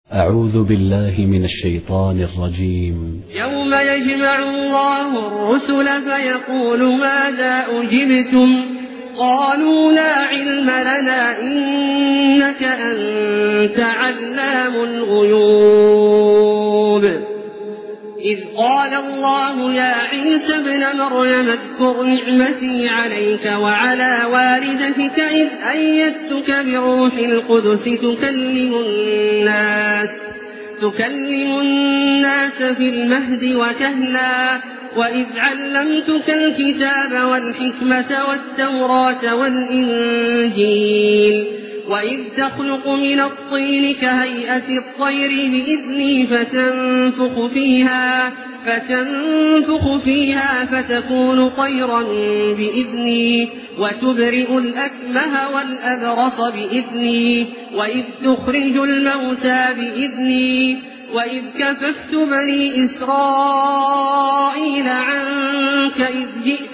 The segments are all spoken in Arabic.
أعوذ بالله من الشيطان الرجيم. يوم يجمع الله الرسل فيقول ماذا أجبتم قالوا لا علم لنا إنك أنت علام الغيوب. إذ قال الله يا عيسى ابن مريم اذكر نعمتي عليك وعلى والدتك إذ أيدتك بروح القدس تكلم الناس في المهد وكهلا وإذ علمتك الكتاب والحكمة والتوراة والإنجيل وإذ تخلق من الطين كهيئة الطير بإذني فتنفخ فيها فتكون طيرا بإذني وتبرئ الأكمه والأبرص بإذني وإذ تخرج الموتى بإذني وإذ كففت بني إسرائيل عنك إذ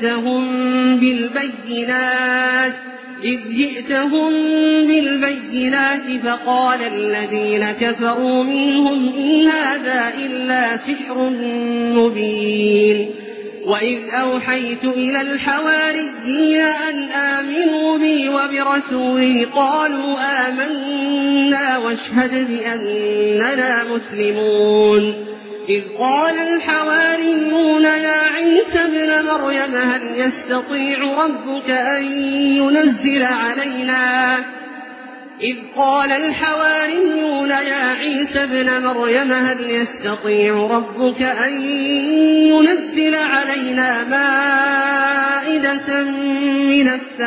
جئتهم بالبينات فقال الذين كفروا منهم إن هذا إلا سحر مبين. وإذ أوحيت إلى الحواريين أن آمنوا بي وبرسولي قالوا آمنا واشهد بأننا مسلمون. إذ قال الحواريون يا عيسى ابن مريم هل يستطيع ربك أن ينزل علينا مائدة من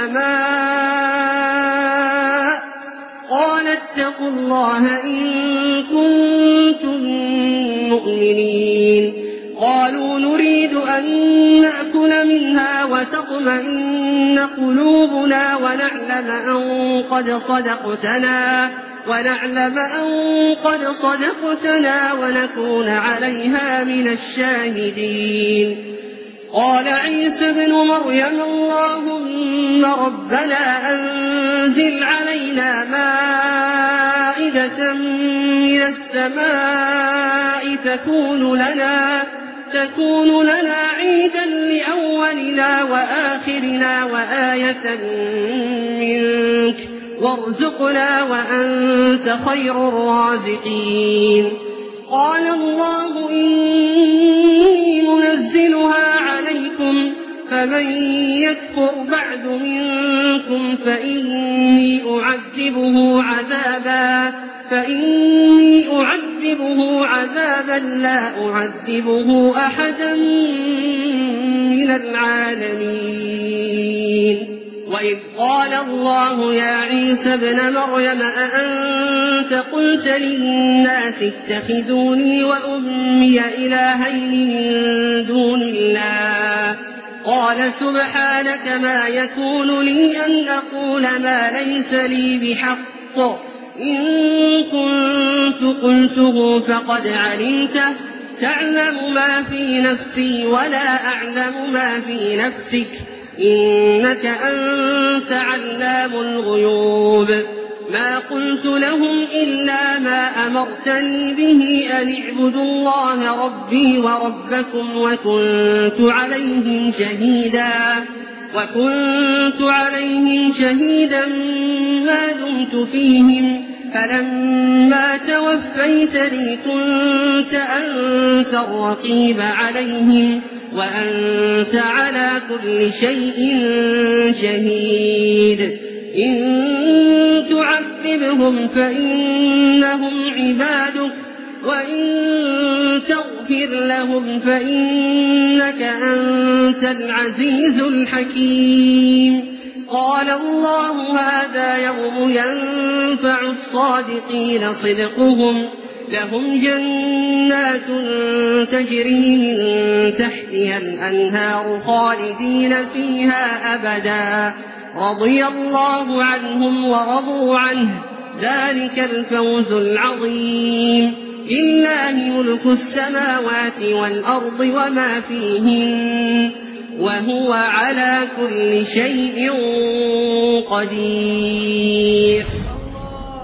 السماء قال اتقوا الله إن كنتم مؤمنين. قالوا نريد أن نأكل منها وتطمئن قلوبنا ونعلم أن قد صدقتنا ونكون عليها من الشاهدين. قال عيسى ابن مريم اللهم ربنا أنزل علينا مائدة من السماء تكون لنا عيدا لأولنا وآخرنا وآية منك وارزقنا وأنت خير الرازقين. قال الله إني منزلها عليكم فمن يكفر بعد منكم فإني أعذبه عذابا لا أعذبه أحدا من العالمين. وإذ قال الله يا عيسى ابن مريم أأنت قلت للناس اتخذوني وأمي إلهين من دون الله قال سبحانك ما يكون لي أن أقول ما ليس لي بحق إن كنت قلته فقد علمته تعلم ما في نفسي ولا أعلم ما في نفسك إنك أنت علام الغيوب. ما قلت لهم إلا ما أمرتني به أن اعبدوا الله ربي وربكم وكنت عليهم شهيدا ما دمت فيهم فلما توفيتني كنت أنت الرقيب عليهم وأنت على كل شيء شهيد. إن تعذبهم فإنهم عبادك وإن تغفر لهم فإنك أنت العزيز الحكيم. قال الله هذا يوم ينفع الصادقين صدقهم لهم جنات تجري من تحتها الأنهار خالدين فيها أبدا رضي الله عنهم ورضوا عنه ذلك الفوز العظيم. لله ملك السماوات والأرض وما فيهن وهو على كل شيء قدير.